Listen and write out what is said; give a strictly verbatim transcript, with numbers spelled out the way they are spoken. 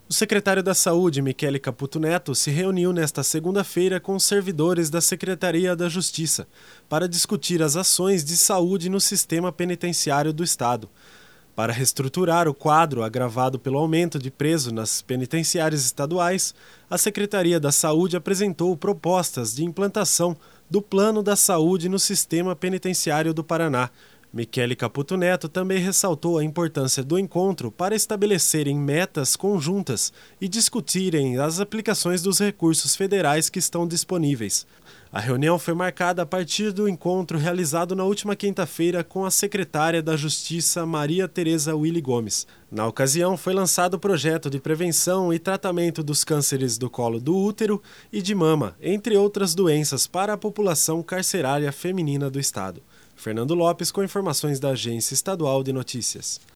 O secretário da Saúde, Michele Caputo Neto, se reuniu nesta segunda-feira com os servidores da Secretaria da Justiça para discutir as ações de saúde no sistema penitenciário do Estado. Para reestruturar o quadro agravado pelo aumento de presos nas penitenciárias estaduais, a Secretaria da Saúde apresentou propostas de implantação do Plano da Saúde no sistema penitenciário do Paraná. Michele Caputo Neto também ressaltou a importância do encontro para estabelecerem metas conjuntas e discutirem as aplicações dos recursos federais que estão disponíveis. A reunião foi marcada a partir do encontro realizado na última quinta-feira com a secretária da Justiça, Maria Tereza Willy Gomes. Na ocasião, foi lançado o projeto de prevenção e tratamento dos cânceres do colo do útero e de mama, entre outras doenças, para a população carcerária feminina do Estado. Fernando Lopes com informações da Agência Estadual de Notícias.